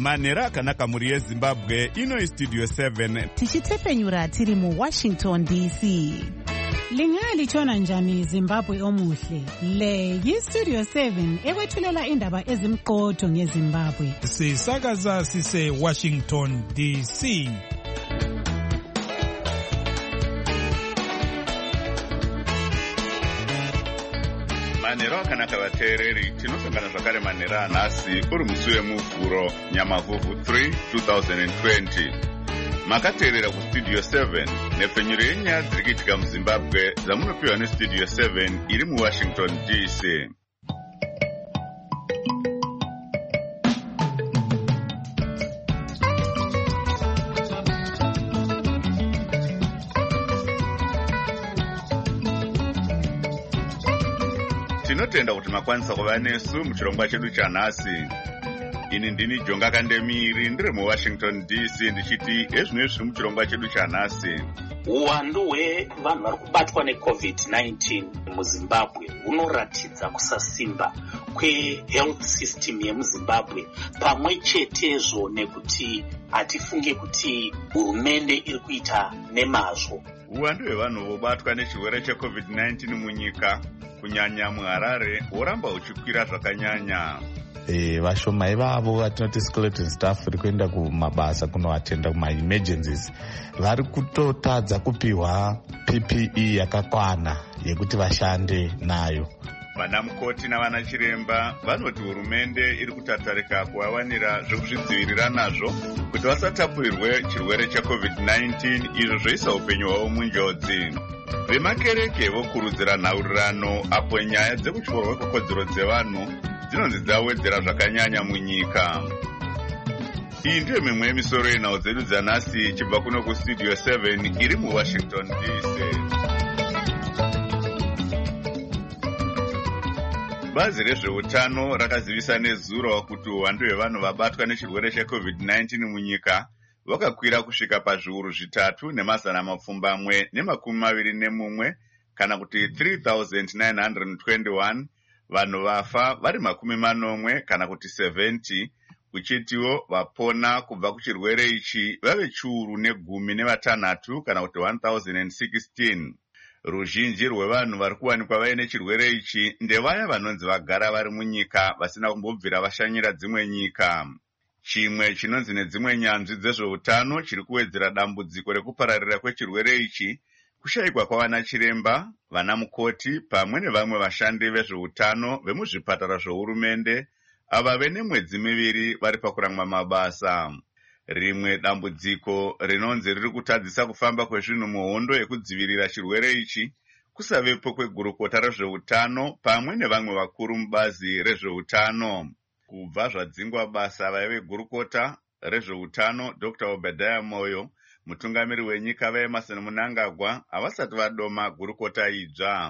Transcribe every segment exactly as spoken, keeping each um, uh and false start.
Manhero akanaka muri yeZimbabwe, ino Studio seven. Tichitefenyura tiri mu Washington D C. Lingalitshona njani Zimbabwe omuhle? Le yi Studio seven ekwethulela indaba ezimqotho ngeZimbabwe. Sisakaza sise Washington D C. Manhero akanaka vateereri, tinosangana zvakare manhero anhasi uri musi wemuvhuro Nyamavhuvhu three twenty twenty. Makateerera kuStudio seven nepfenyuro yenyaya dziri kuitika muZimbabwe dzamunopiwa neStudio seven iri muWashington D C. Tinotenda kuti makwanisa kuva nesu muchirongwa chedu chanhasi. Ini ndini Jonga Kandemiri ndiri muWashington D C ndichiti ezvino zviri muchirongwa chedu chanhasi. Uwandu hwevanhu vari kubatwa neCovid nineteen muZimbabwe hunoratidza kusasimba kwehealth system yemuZimbabwe, pamwe chetezvo nekuti hatifunge kuti hurumende iri kuita nemazvo. Uwandu hwevanhu vobatwa nechirwere cheCovid nineteen munyika, kunyanya muHarare, hworamba huchikwira zvakanyanya. Eh, vashoma ivavo vatinoti skeleton staff vari kuenda kumabasa kunoatenda kuma-emergencies vari kutotadza kupiwa P P E yakakwana yekuti vashande nayo. Vana mukoti navana chiremba vanoti hurumende iri kutatarika kuvawanira zvekuzvidzivirira nazvo kuti vasatapurirwe chirwere cheCovid nineteen, izvo zvoisa upenyu hwavo munjodzi. Vemakereke vokurudzira nhaurirano apo nyaya dzekutyorwa kwekodzero dzevanhu dzinonzi dzawedzera zvakanyanya munyika. Iyi ndiyo mimwe yemisoro yenhau dzedu dzanhasi chibva kuno kuStudio seven iri muWashington D C. Bazi rezveutano rakazivisa nezuro kuti uwandu hwevanhu vabatwa nechirwere cheCovid nineteen munyika vakakwira kusvika pazviuru zvitatu nemazana mapfumbamwe nemakumi maviri nemumwe, kana kuti three thousand nine hundred twenty-one. Vanhu vafa vari makumi manomwe kana kuti seventy, kuchitiwo vapona kubva kuchirwere ichi vave chiuru negumi nevatanhatu kana kuti one thousand sixteen. Ruzhinji rwevanhu vari kuwanikwa vaine chirwere ichi ndevaya vanonzi vagara vari munyika vasina kumbobvira vashanyira dzimwe nyika. Chimwe chinonzi nedzimwe nyanzvi dzezveutano chiri kuwedzera dambudziko rekupararira kwechirwere ichi kushayikwa kwavana chiremba, vana mukoti pamwe nevamwe vashandi vezveutano vemuzvipatara zvohurumende ava vene mwedzi miviri vari pakurangwa mabasa. Rimwe dambudziko rinonzi riri kutadzisa kufamba kwezvinhu muhondo yekudzivirira chirwere ichi kusavepo kwegurukota rezveutano pamwe nevamwe vakuru mubazi rezveutano. Kubva zvadzingwa basa vaive gurukota rezveutano Doctor Obadiah Moyo, mutungamiri wenyika vaEmerson Mnangagwa, havasati vadoma gurukota idzva.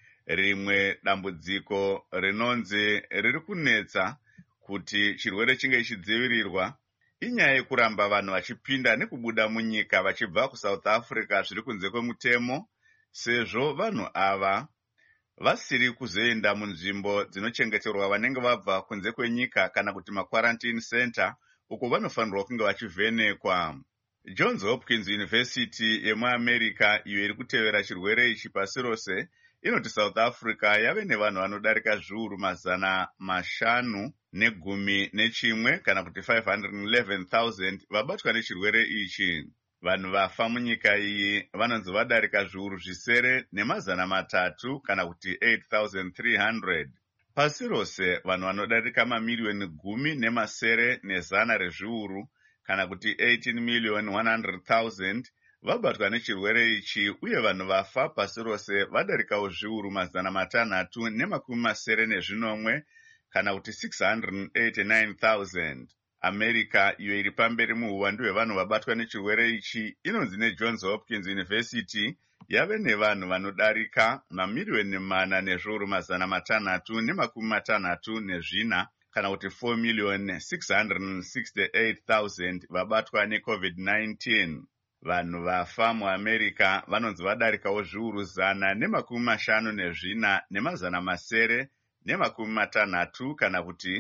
Rimwe dambudziko rinonzi riri kunetsa kuti chirwere chinge chichidzivirirwa inyaya yekuramba vanhu vachipinda nekubuda munyika vachibva kuSouth Africa zviri kunze kwemutemo, sezvo vanhu ava vasiri kuzoenda munzvimbo dzinochengeterwa vanenge vabva kunze kwenyika kana kuti maquarantine center uko vanofanirwa kunge vachivhenekwa. Johns Hopkins University yemuAmerica, iyo iri kutevera chirwere ichi pasi rose, inoti South Africa yave nevanhu vanodarika zviuru mazana mashanu negumi nechimwe kana kuti five hundred eleven thousand vabatwa nechirwere ichi. Vanhu vafa munyika iyi vanonzi vadarika zviuru zvisere nemazana matatu kana kuti eight thousand three hundred. Pasi rose vanhu vanodarika mamiliyoni gumi nemasere nezana rezviuru kana kuti eighteen million one hundred thousand vabatwa nechirwere ichi, uye vanhu vafa pasi rose vadarikawo zviuru mazana matanhatu nemakumi masere nezvinomwe kana kuti six hundred eighty-nine thousand. America, iyo iri pamberi muhuwandu hwevanhu vabatwa nechirwere ichi, inonzi neJohns Hopkins University yave nevanhu vanodarika mamiliyoni mana nezviuru mazana matanhatu nemakumi matanhatu nezvina kana kuti four million six hundred sixty-eight thousand vabatwa neCovid nineteen. Vanhu vafa muAmerica vanonzi vadarikawo zviuru zana nemakumi mashanu nezvina nemazana masere nemakumi matanhatu kana kuti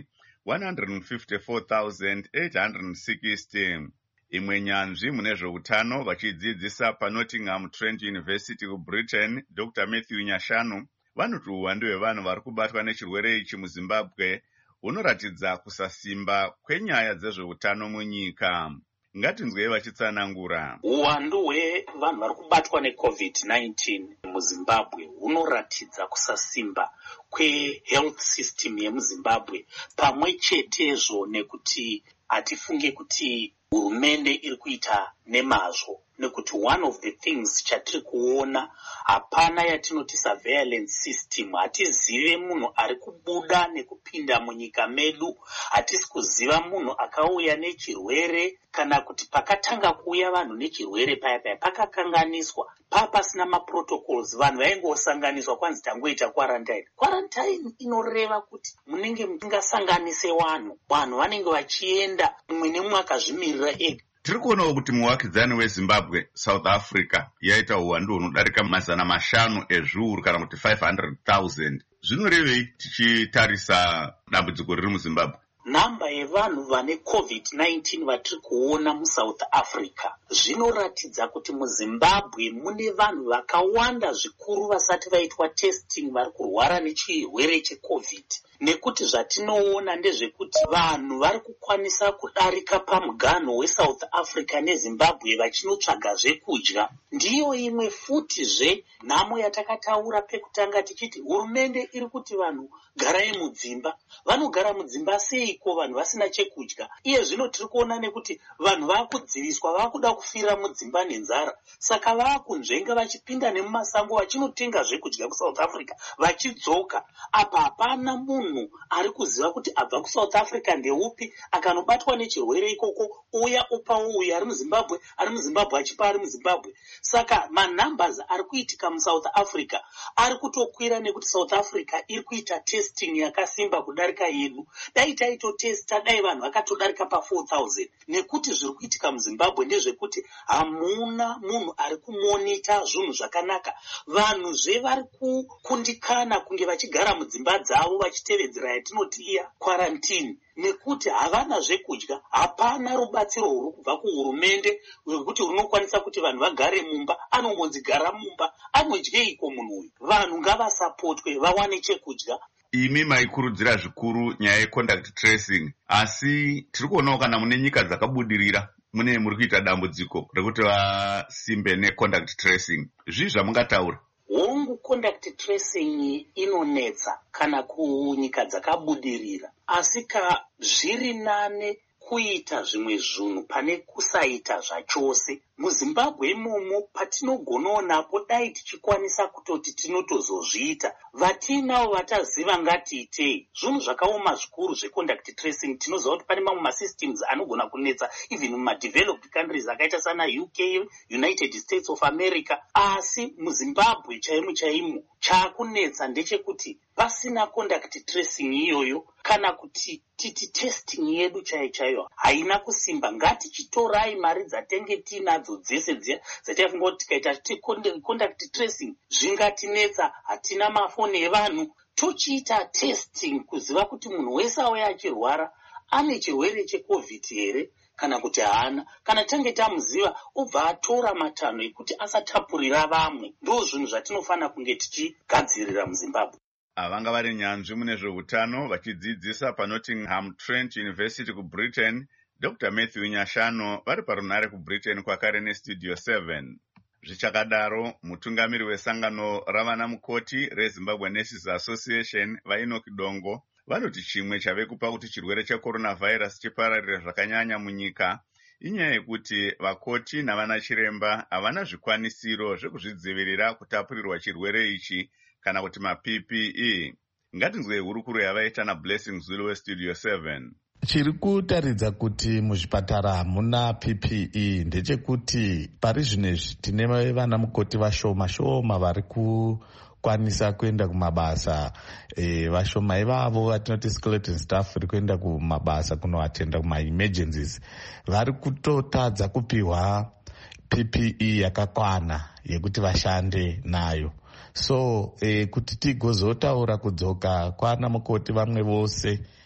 one hundred fifty-four thousand eight hundred sixty. Imwe nyanzvi mune zveutano vachidzidzisa paNottingham Trent University kuBritain, Doctor Matthew Nyashanu, vanoti uwandu hwevanhu vari kubatwa nechirwere ichi muZimbabwe hunoratidza kusasimba kwenyaya dzezveutano munyika. Ngatinzwei vachitsanangura. Uwandu hwevanhu vari kubatwa necovid nineteen muZimbabwe hunoratidza kusasimba kwehealth system yemuZimbabwe, pamwe chetezvo nekuti hatifunge kuti hurumende iri kuita nemazvo, nekuti one of the things chatiri kuona, hapana yatinoti surveillance system. Hatizive munhu ari kubuda nekupinda munyika medu, hatisi kuziva munhu akauya nechirwere, kana kuti pakatanga kuuya vanhu nechirwere paya paya pakakanganiswa, pa pasina maprotocols, vanhu vaingosanganiswa kwanzi tangoita quarantine. Quarantine inoreva kuti munenge musingasanganise vanhu, vanhu vanenge vachienda mumwe nemumwe akazvimirira ega. Tiri kuonawo kuti muvakidzani weZimbabwe, South Africa, yaita uwandu hunodarika mazana mashanu ezviuru kana kuti five hundred thousand. Zvinorevei tichitarisa dambudziko riri muZimbabwe? Namba yevanhu vane covid nineteen vatiri kuona muSouth Africa zvinoratidza kuti muZimbabwe mune vanhu vakawanda zvikuru vasati vaitwa testing vari kurwara nechirwere checovid. Nekuti zvatinoona ndezvekuti vanhu vari kukwanisa kudarika pamuganho weSouth Africa neZimbabwe vachinotsvaga zvekudya. Ndiyo imwe futizve nhamo yatakataura pekutanga tichiti hurumende iri kuti vanhu garai mudzimba. Vanogara mudzimba seiko vanhu vasina chekudya? Iye zvino tiri kuona nekuti vanhu vakudziviswa, vakuda kufira mudzimba nenzara. Saka vakunzvenga vachipinda nemumasango vachinotenga zvekudya kuSouth Africa vachidzoka. Apa hapana munhu ari kuziva kuti abva kuSouth Africa ndeupi, akanobatwa nechirwere ikoko uya upa uyu ari muZimbabwe, ari muZimbabwe achipa ari muZimbabwe. Saka manumbers ari kuitika muSouth Africa ari kutokwira nekuti South Africa iri kuita testing yakasimba kudarika yedu. Dai taitotesta dai vanhu vakatodarika pa four thousand. Nekuti zviri kuitika muZimbabwe ndezvekuti hamuna munhu ari kumonita zvinhu zvakanaka. Vanhu zvevari kukundikana kunge vachigara mudzimba dzavo vachitevedzera yatinoti iya quarantine. Nekuti havana zvekudya, hapana rubatsiro ruri kubva kuhurumende rwekuti runokwanisa kuti vanhu vagare mumba. Anongonzi gara mumba, anodyeiko munhu uyu? Vanhu ngavasapotwe vawane chekudya. Imi maikurudzira zvikuru nyaya yecontact tracing, asi tiri kuonawo kana mune nyika dzakabudirira mune muri kuita dambudziko rekuti vasimbe necontact tracing. Zvii zvamungataura? Hongu contact tracing inonetsa kana kunyika dzakabudirira, asi ka zviri nane kuita zvimwe zvinhu pane kusaita zvachose. MuZimbabwe imomo patinogonawo napo dai tichikwanisa kutoti tinotozozviita. Vatinavo vataziva ngatiitei. Zvinhu zvakaoma zvikuru zvecontact tracing. Tinoziva kuti pane mamwe masystems anogona kunetsa even mumadeveloped countries akaita sana U K, United States of America. Asi muZimbabwe chaimo chaimo chaakunetsa ndechekuti pasina contact tracing iyoyo, kana kuti titi testing yedu chaiyo chaiyo haina kusimba. Ngatichitorai mari dzatenge tinadzo dzese dziya dzataifunga kuti tikaita titi contact tracing zvingatinetsa. Hatina mafoni evanhu, tochiita testing kuziva kuti munhu wese auya achirwara ane chirwere checovid here kana kuti haana. Kana tange tamuziva obva atora matanho ekuti asatapurira vamwe. Ndo zvinhu zvatinofana kunge tichigadzirira muZimbabwe. Avanga vari nyanzvi mune zveutano vachidzidzisa paNottingham Trent University kuBritain, Doctor Matthew Nyashanu, vari parunhare kuBritain kwakare neStudio seven. Zvichakadaro, mutungamiri wesangano ravana mukoti reZimbabwe Nurses Association vaEnoch Dongo vanoti chimwe chave kupa kuti chirwere checoronavirus chipararira zvakanyanya munyika inyaya yekuti vakoti navana chiremba havana zvikwanisiro zvekuzvidzivirira kutapurirwa chirwere ichi kana kuti ma-P P E. Ngatinzwei hurukuro yavaita naBlessing Zulu weStudio seven. Chiri kutaridza kuti muzvipatara hamuna P P E ndechekuti pari zvinezvi tine vana mukoti vashoma shoma vari kukwanisa kuenda kumabasa. E, vashoma ivavo vatinoti skeleton staff vari kuenda kumabasa kunoatenda kuma-emergencies vari kutotadza kupiwa P P E yakakwana yekuti vashande nayo. So eh, kuti tigozotaura kudzoka kwana mukoti vamwe vose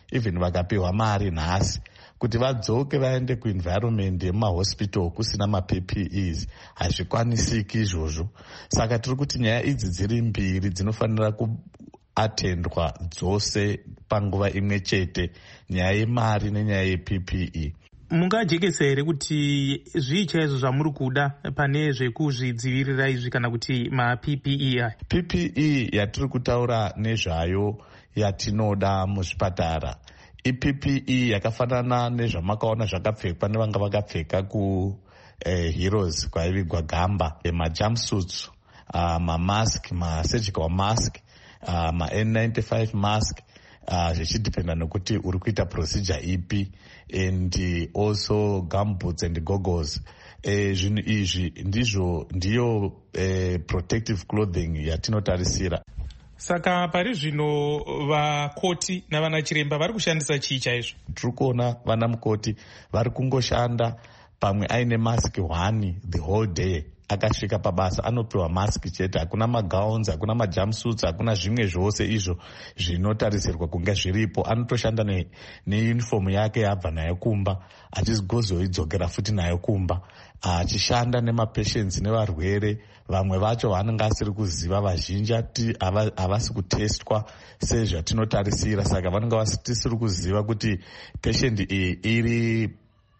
even vakapiwa mari nhasi kuti vadzoke vaende kuenvironment yemahospital kusina ma-P P Es hazvikwanisiki izvozvo. Saka tiri kuti nyaya idzi dziri mbiri dzinofanira kuatendwa dzose panguva imwe chete, nyaya yemari nenyaya ye-P P E. Mungajekesa here kuti zvii chaizvo zvamuri kuda pane zvekuzvidzivirira izvi kana kuti ma-P P E aya? P P E yatiri kutaura nezvayo yatinoda muzvipatara i-P P E yakafanana nezvamakaona zvakapfekwa nevanga vakapfeka ku eh, Heroes kwaivigwa gamba, eh, ma-jumpsuits, uh, ma-mask, ma-surgical mask, uh, ma-N ninety-five mask, uh, zvichidependa nekuti uri kuita procedure ipi, and uh, also gumboots and goggles. Eh, zvinhu izvi ndizvo ndiyo eh, protective clothing yatinotarisira. Saka pari zvino vakoti navana chiremba vari kushandisa chii chaizvo? Tiri kuona vana mukoti vari kungoshanda pamwe aine mask one the whole day. Akasvika pabasa anopiwa mask chete, hakuna magowns, hakuna majumpsuits, hakuna zvimwe zvose izvo zvinotarisirwa kunge zviripo. Anotoshanda neuniform ne yake yabva nayo kumba, achizoidzokera futi nayo kumba, achishanda nemapatients nevarwere. Vamwe vacho vanenge asiri kuziva, vazhinji havasi kutestwa sezvatinotarisira, saka vanenge vasiri kuziva kuti patient iyi iri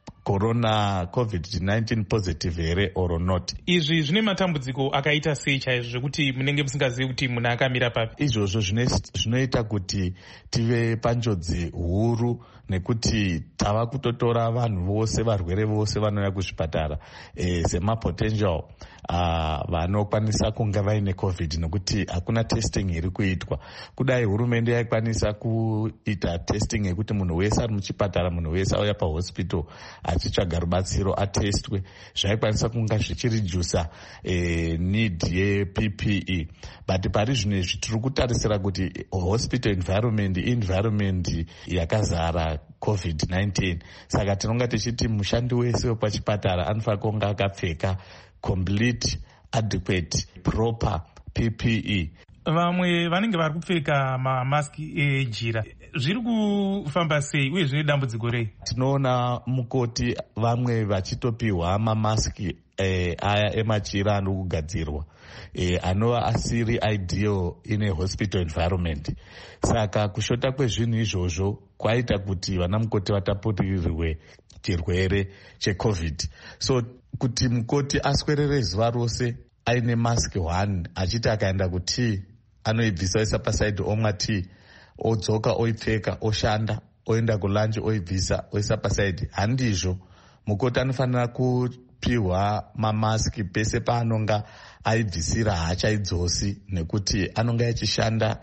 corona covid nineteen positive here or not. Izvi zvine matambudziko akaita sei chaizvo zvekuti munenge musingazivi kuti munhu akamira papi? Izvozvo zvinoita kuti tive panjodzi huru, nekuti tava kutotora vanhu vose, varwere vose vanouya kuzvipatara e, semapotential uh, vanokwanisa kunge vaine covid, nekuti hakuna testing iri kuitwa. Kudai hurumende yaikwanisa kuita testing yekuti munhu wese ari muchipatara, munhu wese auya pahospital achitsvaga rubatsiro atestwe, zvaikwanisa kunga zvichiredusa eh, need ye-P P E. But pari zvino izvi tiri kutarisira kuti hospital environment environment yakazara covid nineteen. Saka tinonga tichiti mushandi wese wepachipatara anofanira kunga akapfeka complete adequate proper P P E. Vamwe vanenge vari kupfeka mamaski ejira, zviri kufamba sei uye zvine dambudziko rei? Tinoona mukoti vamwe vachitopiwa mamaski eh, aya emachira ano kugadzirwa eh, anova asiri ideal in a hospital environment. Saka kushota kwezvinhu izvozvo kwaita kuti vana mukoti vatapurirwe chirwere checovid. So kuti mukoti aswerere zuva rose aine mask one, achiti akaenda kuti anoibvisa oisa pasaidi omwa tii, odzoka oipfeka oshanda, oenda kulunch oibvisa oisa pasaidi, handizvo. Mukoti anofanira kupiwa mamaski pese paanonga aibvisira haachaidzosi, nekuti anonga achishanda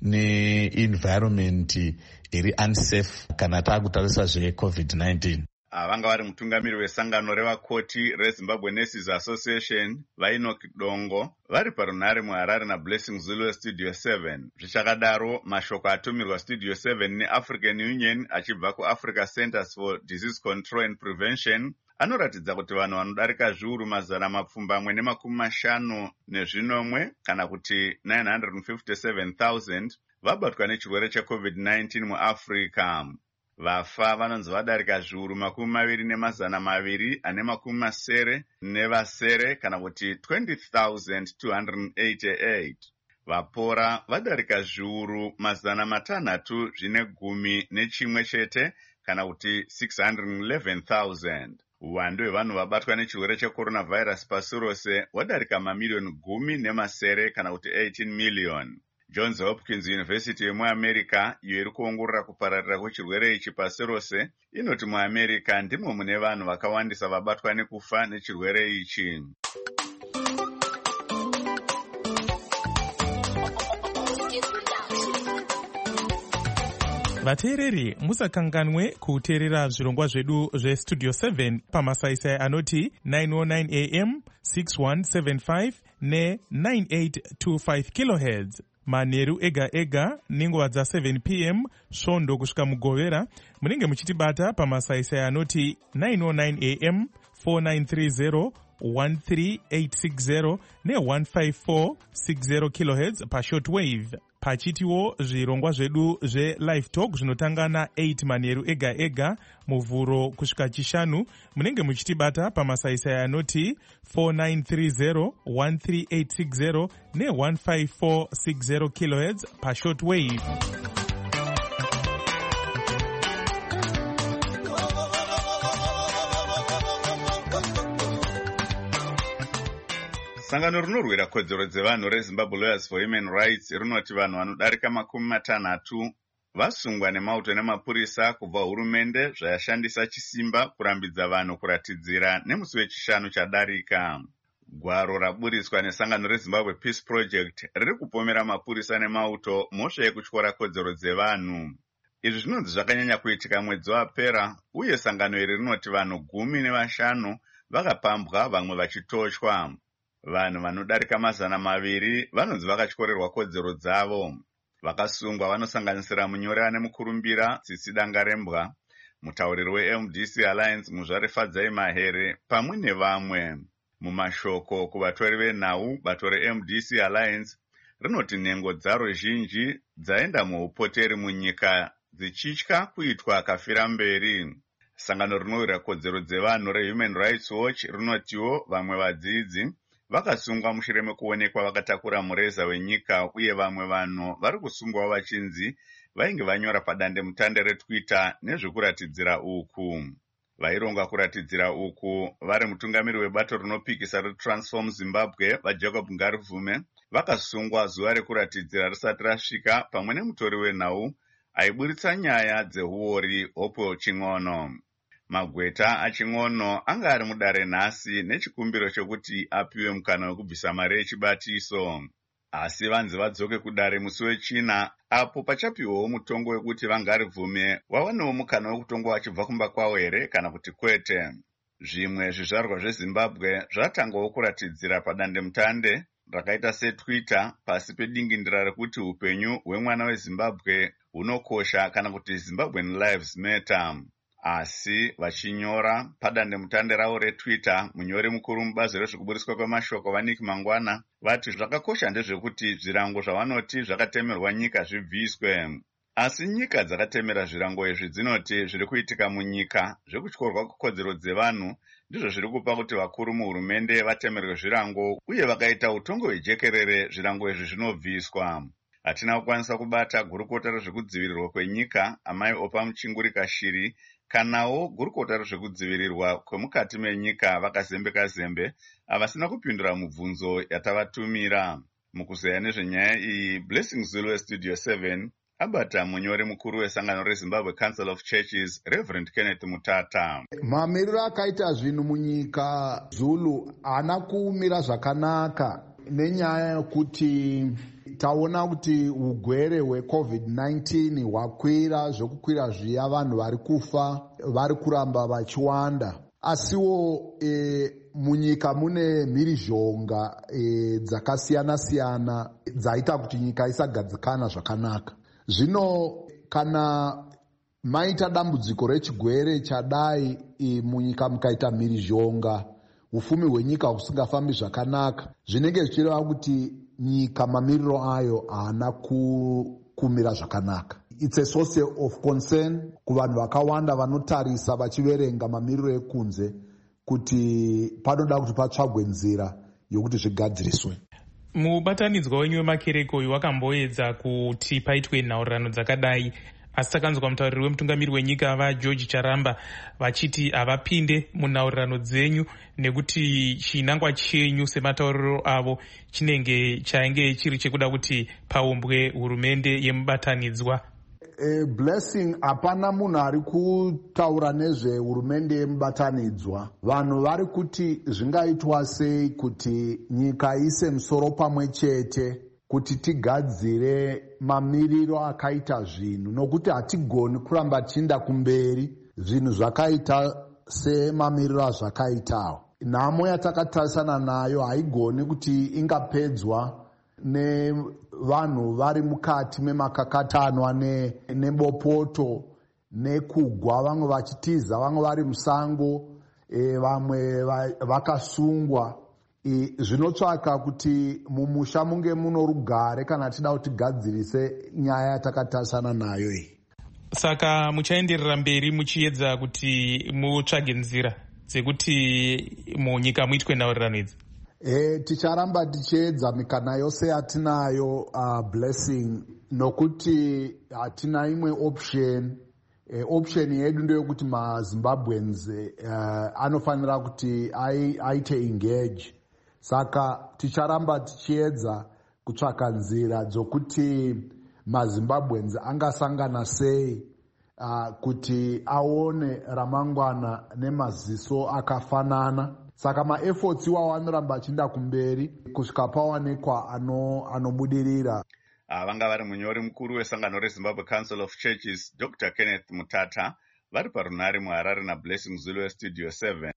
neenvironment iri unsafe kana taakutarisa zvecovid nineteen. Vanga vari mutungamiri wesangano revakoti reZimbabwe Nurses Association vaEnoch Dongo vari parunhare muHarare naBlessing Zulu Studio seven. Zvichakadaro mashoko atumirwa Studio seven neAfrican Union achibva kuAfrica Centers for Disease Control and Prevention anoratidza kuti vanhu vanodarika zviuru mazana mapfumbamwe nemakumi mashanu nezvinomwe kana kuti nine hundred fifty-seven thousand vabatwa nechirwere checovid nineteen muAfrica. Vafa vanonzi vadarika zviuru makumi maviri nemazana maviri ane makumi masere nevasere kana kuti twenty thousand two hundred eighty-eight. Vapora vadarika zviuru mazana matanhatu zvine gumi nechimwe chete kana kuti six hundred eleven thousand. Uwandu hwevanhu vabatwa nechirwere checoronavirus pasi rose wadarika mamiliyoni gumi nemasere kana kuti eighteen million. Johns Hopkins University yemuAmerica iyo iri kuongorora kupararira kwechirwere ichi pasi rose inoti muAmerica ndimo mune vanhu vakawandisa vabatwa nekufa nechirwere ichi. Vateereri, musakanganwe kuteerera zvirongwa zvedu zvestudio seven pamasaisai anoti nine oh nine A M, six one seven five ne nine eight two five kilohertz. Manheru ega ega nenguva dza seven P M svondo kusvika mugovera munenge muchitibata pamasaisai anoti nine oh nine A M, four nine three zero, one three eight six zero ne one five four six zero kilohertz pashortwave. pachitiwo zvirongwa zvedu zvelive talk zvinotanga na8 manheru ega ega muvhuro kusvika chishanu. Munenge muchitibata pamasaisai anoti four nine three zero one three eight six zero ne one five four six zero kilohertz pashort wave. Sangano rinorwira kodzero dzevanhu reZimbabwe Lawyers for Human Rights rinoti vanhu vanodarika makumi matanhatu vasungwa nemauto nemapurisa kubva hurumende zvayashandisa chisimba kurambidza vanhu kuratidzira nemusi wechishanu chadarika. Gwaro raburiswa nesangano reZimbabwe Peace Project riri kupomera mapurisa nemauto mhosva yekutyora kodzero dzevanhu. Izvi zvinonzi zvakanyanya kuitika mwedzi wapera, uye sangano iri rinoti vanhu gumi nevashanu vakapambwa vamwe vachitoshwa. Vanhu vanodarika mazana maviri vanonzi vakatyorerwa kodzero dzavo. Vakasungwa vanosanganisira munyori ane mukurumbira Tsitsi Dangarembwa, mutauriri weM D C Alliance Muzvare Fadzai Mahere pamwe nevamwe. Mumashoko kuvatori venhau, bato reM D C Alliance rinoti nhengo dzaro zhinji dzaenda muupoteri munyika dzichitya kuitwa kafira mberi. Sangano rinowira kodzero dzevanhu reHuman Rights Watch rinotiwo vamwe vadzidzi vakasungwa mushure mekuonekwa vakatakura mureza wenyika, uye vamwe vanhu vari kusungwawo vachinzi vainge vanyora padande mutande reTwitter nezvekuratidzira uku. Vaironga kuratidzira uku vari mutungamiri webato rinopikisa reTransform Zimbabwe vaJacob Ngarivume vakasungwa zuva rekuratidzira risati rasvika pamwe nemutori wenhau aiburitsa nyaya dzehuori Hope Ching'ono. Magweta aChing'ono anga ari mudare nhasi nechikumbiro chokuti apiwe mukana wekubvisa mari yechibatiso. Asi vanzi vadzoke kudare musi wechina apo pachapiwawo mutongo wekuti Ngarivume wawanewo mukana wekutongwa vachibva kumba kwawo here kana kuti kwete. Zvimwe zvizvarwa zveZimbabwe zvatangawo kuratidzira padande mutande rakaita seTwitter pasi pedingindira rekuti upenyu hwemwana weZimbabwe hunokosha kana kuti Zimbabwean Lives Matter. Asi vachinyora padande mutande ravo reTwitter, munyori mukuru mubazi rezvekuburiswa kwemashoko vaNick Mangwana vati zvakakosha ndezvekuti zvirango zvavanoti zvakatemerwa nyika zvibviswe. Asi nyika dzakatemera zvirango izvi dzinoti zviri kuitika munyika zvekutyorwa kwekodzero dzevanhu ndizvo zviri kupa kuti vakuru muhurumende vatemerwe zvirango, uye vakaita utongo hwejekerere zvirango izvi zvinobviswa. Hatina kukwanisa kubata gurukota rezvekudzivirirwa kwenyika Amai Opa Muchingurika Shiri kanawo gurukota rezvekudzivirirwa kwemukati menyika vakazembeka zembe avasina kupindura mubvunzo yatavatumira. Mukuzeya nezvenyaya iyi, Blessing Zulu weStudio seven abata munyori mukuru wesangano reZimbabwe Council of Churches Reverend Kenneth Mutata. Mamiriro akaita zvinhu munyika Zulu haana kumira zvakanaka nenyaya yokuti taona kuti ugwere hweCovid nineteen hwakwira, zvokukwira zviya vanhu vari kufa vari kuramba vachiwanda. Asiwo e, munyika mune mhirizhonga e, dzakasiyana-siyana dzaita kuti nyika isagadzikana zvakanaka. Zvino kana maita dambudziko rechigwere chadai e, munyika mukaita mhirizhonga, ufumi hwenyika husingafambi zvakanaka, zvinenge zvichireva kuti nyika mamiriro ayo haana kumira zvakanaka. It's a source of concern kuvanhu vakawanda vanotarisa vachiverenga mamiriro ekunze kuti panoda kuti patsvagwe nzira yokuti zvigadziriswe. Mubatanidzwa wenyu wemakereko uyu wakamboedza kuti paitwe nhaurirano dzakadai, asi takanzwa mutauriri wemutungamiri wenyika vaGeorge Charamba vachiti havapinde munhaurirano dzenyu nekuti chinangwa chenyu sematauriro avo chinenge chainge chiri chekuda kuti paumbwe hurumende yemubatanidzwa. E, Blessing, hapana munhu ari kutaura nezvehurumende yemubatanidzwa. Vanhu vari kuti zvingaitwa sei kuti nyika ise musoro pamwe chete kuti tigadzire mamiriro akaita zvinhu, nokuti hatigoni kuramba tichienda kumberi zvinhu zvakaita semamiriro azvakaitawo. Nhamo yatakatarisana nayo haigoni kuti ingapedzwa nevanhu vari mukati memakakatanwa nebopoto nekugwa, vamwe vachitiza, vamwe vari musango, e, vamwe vakasungwa. zvinotsvaka kuti mumusha munge muno rugare kana tida kuti tigadzirise nyaya yatakatasana nayo iyi. Saka muchaenderera mberi muchiedza kuti mutsvage nzira dzekuti munyika muitwe nhaurirano idzi? E, ticharamba tichiedza mikana yose yatinayo uh, blessing, nokuti hatina imwe option. E, option yedu ndeyokuti maZimbabweans uh, anofanira kuti aite engage. Saka ticharamba tichiedza kutsvaka nzira dzokuti maZimbabweans angasangana sei uh, kuti aone ramangwana nemaziso akafanana. Saka maefforts iwawo anoramba achinda kumberi kusvika pawanikwa anobudirira. Ano vanga vari munyori mukuru wesangano reZimbabwe Council of Churches Doctor Kenneth Mutata vari parunhare muHarare naBlessing Zulu weStudio seven.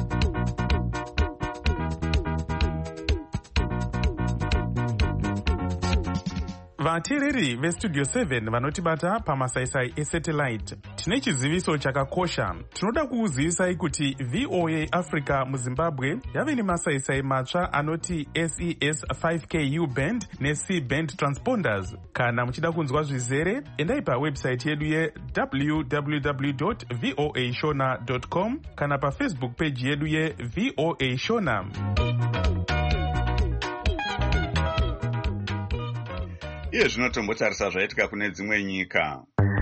vateereri vestudio seven vanotibata pamasaisai esatellite, tine chiziviso chakakosha. Tinoda kukuzivisai kuti V O A Africa muZimbabwe yave nemasaisai matsva anoti S E S five K U band neC band transponders. Kana muchida kunzwa zvizere, endai pawebsite yedu ye w w w dot voa shona dot com kana pafacebook page yedu ye V O A Shona. Iye zvino tombotarisa zvaitika kune dzimwe nyika.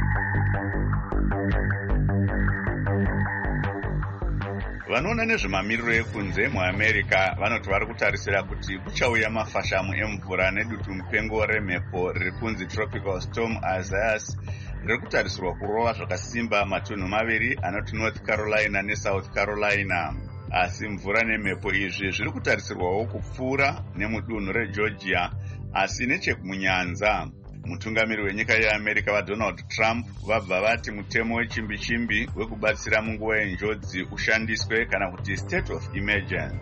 Vanoona nezvemamiriro ekunze muAmerica vanoti vari kutarisira kuti kuchauya mafashamu emvura nedutu mupengo remhepo riri kunzi tropical storm Isaias riri kutarisirwa kurova zvakasimba matunhu maviri anoti North Carolina neSouth Carolina. Asi mvura nemhepo izvi zviri kutarisirwawo kupfuura nemudunhu reGeorgia, asi nechekumunyanza. Mutungamiri wenyika yeAmerica vaDonald Trump vabva vati mutemo wechimbi-chimbi wekubatsira munguva yenjodzi ushandiswe kana kuti state of emergency.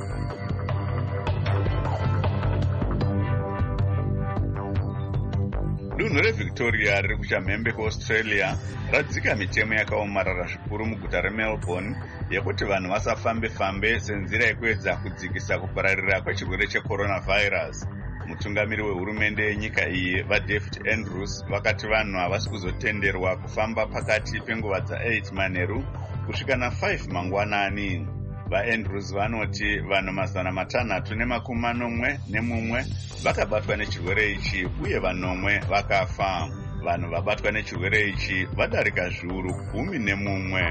Dunhu reVictoria riri kuchamhembe kuAustralia radzika mitemo yakaomarara zvikuru muguta reMelbourne yekuti vanhu vasafambe-fambe senzira yekuedza kudzikisa kupararira kwechirwere checoronavirus. Mutungamiri wehurumende yenyika iyi vaDavid Andrews vakati vanhu havasi kuzotenderwa kufamba pakati penguva dza8 manheru kusvika na5 mangwanani. VaAndrews vanoti vanhu mazana matanhatu nemakumi manomwe nemumwe vakabatwa nechirwere ichi uye vanomwe vakafa. Vanhu vabatwa nechirwere ichi vadarika zviuru gumi nemumwe.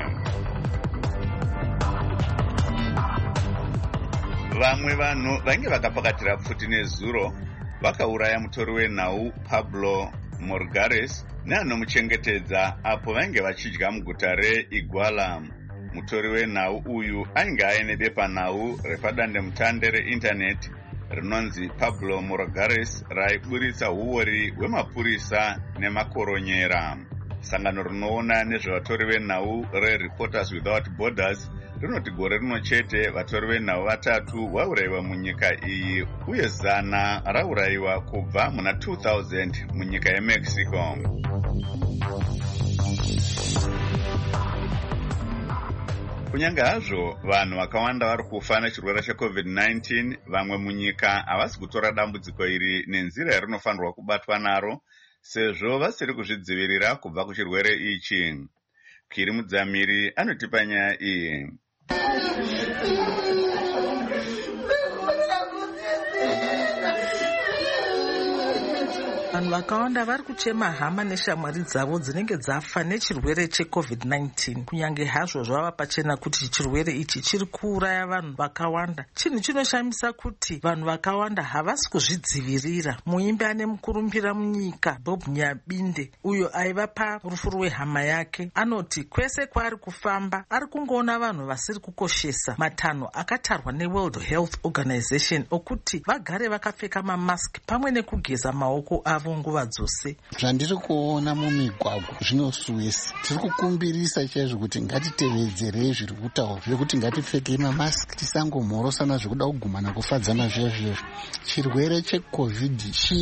Vamwe vanhu vainge vakapakatira pfuti nezuro vakauraya mutori wenhau Pablo Morgares neanomuchengetedza apo vainge vachidya muguta reIguala. Mutori wenhau uyu ainge aine bepanhau repadandemutande reindaneti rinonzi Pablo Morgares raiburitsa uori hwemapurisa nemakoronyera. Sangano rinoona nezvevatori venhau reReporters Without Borders rinoti gore rino chete vatori venhau vatatu vaurayiwa munyika iyi uye zana raurayiwa kubva muna two thousand munyika yeMexico. Kunyange hazvo vanhu vakawanda vari kufa nechirwere checovid nineteen, vamwe munyika havasi kutora dambudziko iri nenzira yarinofanirwa kubatwa naro sezvo vasiri kuzvidzivirira kubva kuchirwere ichi. Kiri Mudzamiri anotipa nyaya iyi. Vanhu vakawanda vari kuchema hama neshamwari dzavo dzinenge dzafa nechirwere checovid nineteen. Kunyange hazvo zvava pachena kuti chirwere ichi chiri kuuraya vanhu vakawanda, chinhu chinoshamisa kuti vanhu vakawanda havasi kuzvidzivirira. Muimbi ane mukurumbira munyika Bob Nyabinde, uyo aiva parufu rwehama yake, anoti kwese kwaari kufamba ari kungoona vanhu vasiri kukoshesa matanho akatarwa neWorld Health Organization okuti vagare vakapfeka mamask pamwe nekugeza maoko avo. avo nguva dzose. Zvandiri kuona mumigwagwa zvinosuwisa, tiri kukumbirisa chaizvo kuti ngatitevedzerei zviri kutaurwa zvekuti ngatipfekei mamasiki, tisangomhorosana zvekuda kugumana kufadzana zviya zviyazvo. Chirwere checovid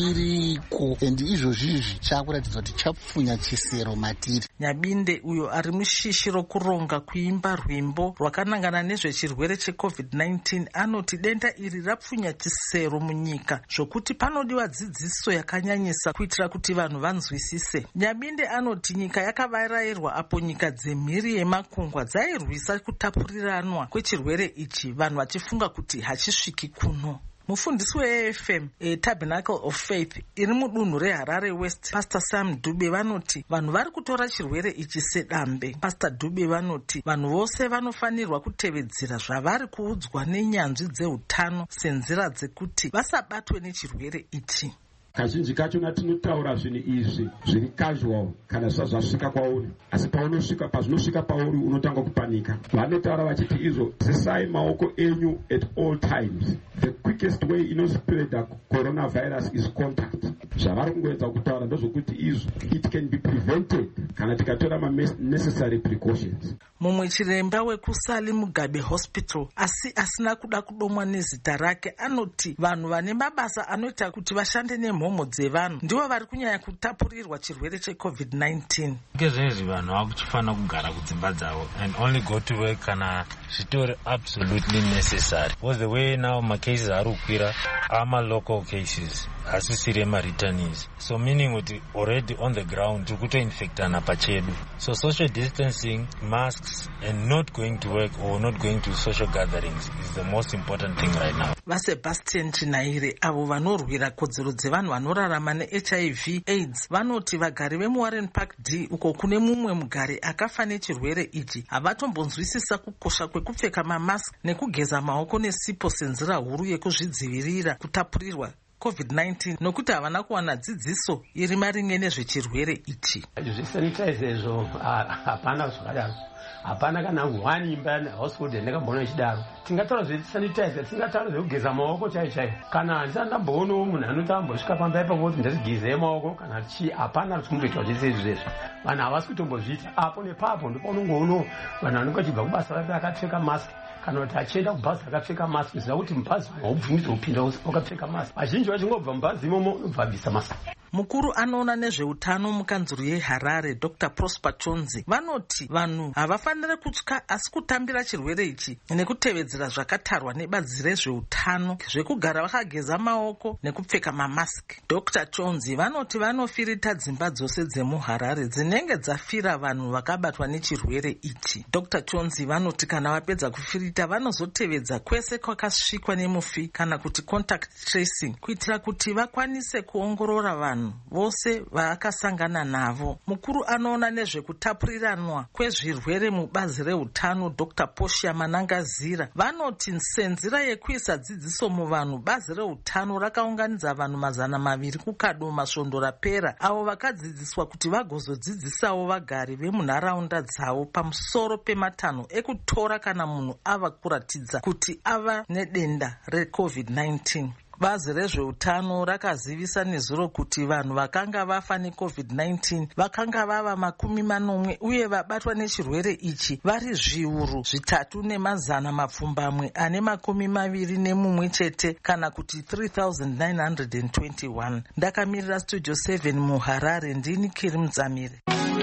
chiriko endi izvozvizvi chakuratidza kuti chapfunya chisero matiri. Nyabinde uyo ari mushishi rokuronga kuimba rwimbo rwakanangana nezvechirwere checovid nineteen anoti denda iri rapfunya chisero munyika zvokuti panodiwa dzidziso yakanyanyisa kuitira kuti vanhu vanzwisise. Nyabinde anoti nyika yakavarayirwa apo nyika dzemhiri yemakungwa dzairwisa kutapuriranwa kwechirwere ichi, vanhu vachifunga kuti hachisviki kuno. Mufundisi we-A F M e Tabernacle of Faith iri mudunhu reHarare West, Pastor Sam Dube vanoti vanhu vari kutora chirwere ichi sedambe. Pastor Dube vanoti vanhu vose vanofanirwa kutevedzera zvavari kuudzwa nenyanzvi dzeutano senzira dzekuti vasabatwe nechirwere ichi. Kazhinji kachona tinotaura zvinhu izvi zviri casual kana zvazvasvika kwauri, asi paunosvika pazvinosvika pauri unotanga kupanika. Vanotaura vachiti izvo zisai maoko enyu at all times. The quickest way inospreada coronavirus is contact. Zvavari kungoedza kutaura ndozvokuti izvo it can be prevented kana tikatora ma necessary precautions. Mumwe chiremba wekusali Mugabe Hospital asi asina kuda kudomwa nezita rake anoti vanhu vane mabasa anoita kuti vashande nemhomo dzevanhu ndivo vari kunyanya kutapurirwa chirwere checovid nineteen. Ngezvezvi vanhu vakuchifana kugara kudzimba dzavo and only go to work kana zvitori absolutely necessary. Because the way now ma cases ari kukwira ama local cases asisiri ema-returnees, so meaning kuti already on the ground tiri kutoinfectana pachedu. So social distancing, masks and not going to work or not going to social gatherings is the most important thing right now. VaSebastian Chinaire avo vanorwira kodzero dzevanhu vanorarama neH I V AIDS vanoti vagari vemuWarren Park D uko kune mumwe mugari akafa nechirwere ichi havatombonzwisisa kukosha kwekupfeka mamask nekugeza maoko nesipo senzira huru yekuzvidzivirira kutapurirwa covid nineteen nokuti havana kuwana dzidziso iri maringe nezvechirwere ichi. Zvisanitize izvo hapana zvakadaro, hapana kana one imba household yandakambona ichidaro. Tingataura zvesanitize, tingataura zvekugeza maoko chaiyo chaiyo. Kana handisati ndamboonawo munhu anoti ambosvika pamba ipapo kuti ndazigezei maoko kana chii, hapana zikumboitwa zvese izvezvo. Vanhu havasi kutombozviita. Apo nepapo ndipo unongoonawo vanhu vanenge vachibva kubasa rake akapfeka mask kana kuti achienda kubhazi akapfeka mask zviziva kuti mubhazi haubvumidzwa kupinda wakapfeka mask. Vazhinji vachingobva mubhazi imomo unobva abvisa mask. Mukuru anoona nezveutano mukanzuru yeHarare Doctor Prosper Chonzi vanoti vanhu havafaniri kutya asi kutambira chirwere ichi nekutevedzera zvakatarwa nebazi rezveutano zvekugara vakageza maoko nekupfeka mamask. Doctor Chonzi vanoti vanofirita dzimba dzose dzemuHarare dzinenge dzafira vanhu vakabatwa nechirwere ichi. Doctor Chonzi vanoti kana vapedza kufirita vanozotevedza kwese kwakasvikwa nemufi kana kuti contact tracing kuitira kuti vakwanise kuongorora vanhu vose vaakasangana navo. Mukuru anoona nezvekutapuriranwa kwezvirwere mubazi reutano Doctor Portia Manangazira vanoti senzira yekuisa dzidziso muvanhu bazi reutano rakaunganidza vanhu mazana maviri kukado masvondo rapera avo vakadzidziswa kuti vagozodzidzisawo vagari vemunharaunda dzavo pamusoro pematanho ekutora kana munhu ava kuratidza kuti ava nedenda recovid nineteen. Bazi rezveutano rakazivisa nezuro kuti vanhu vakanga vafa necovid nineteen vakanga vava makumi manomwe uye vabatwa nechirwere ichi vari zviuru zvitatu nemazana mapfumbamwe ane makumi maviri nemumwe chete kana kuti three thousand nine hundred twenty-one. Ndakamirira Studio seven muHarare ndini Kiri Mudzamire.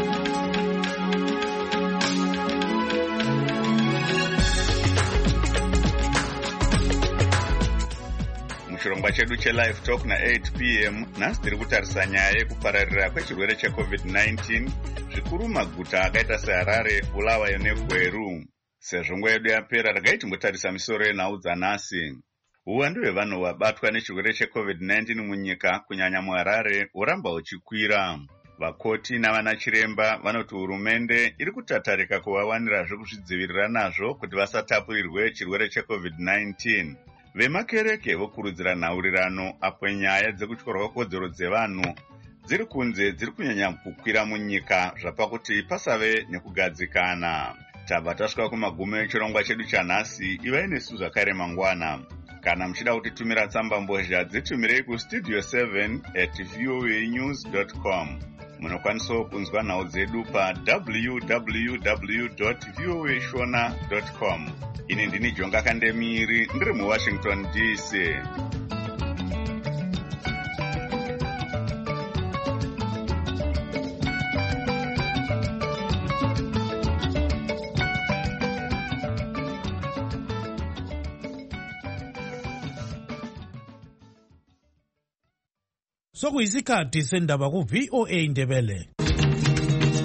Chirongwa chedu chelive talk na eight p m nhasi tiri kutarisa nyaya yekupararira kwechirwere checovid nineteen zvikuru maguta akaita seHarare, Bulawayo neGweru. Sezvo nguva yedu yapera regai timbotarisa misoro yenhau dzanhasi. Uwandu hwevanhu vabatwa nechirwere checovid nineteen munyika kunyanya muHarare huramba huchikwira. Vakoti navanachiremba vanoti hurumende iri kutatarika kuvawanira zvekuzvidzivirira nazvo kuti vasatapurirwe chirwere checovid nineteen. Vemakereke vokurudzira nhaurirano apo nyaya dzekutyorwa kodzero dzevanhu dziri kunze dziri kunyanya kukwira munyika zvapakuti pasave nekugadzikana. Tabva tasvika kumagumo echirongwa chedu chanhasi. Ivai nesu zvakare mangwana. Kana muchida kutitumira tsamba mbozha dzitumirei kustudio seven at voa news dot com. Munokwanisawo kunzwa nhau dzedu pa w w w dot voa shona dot com. Ini ndini Jonga Kandemiri ndiri muWashington D C. Sokuyisikhathi sendaba ku V O A Ndebele.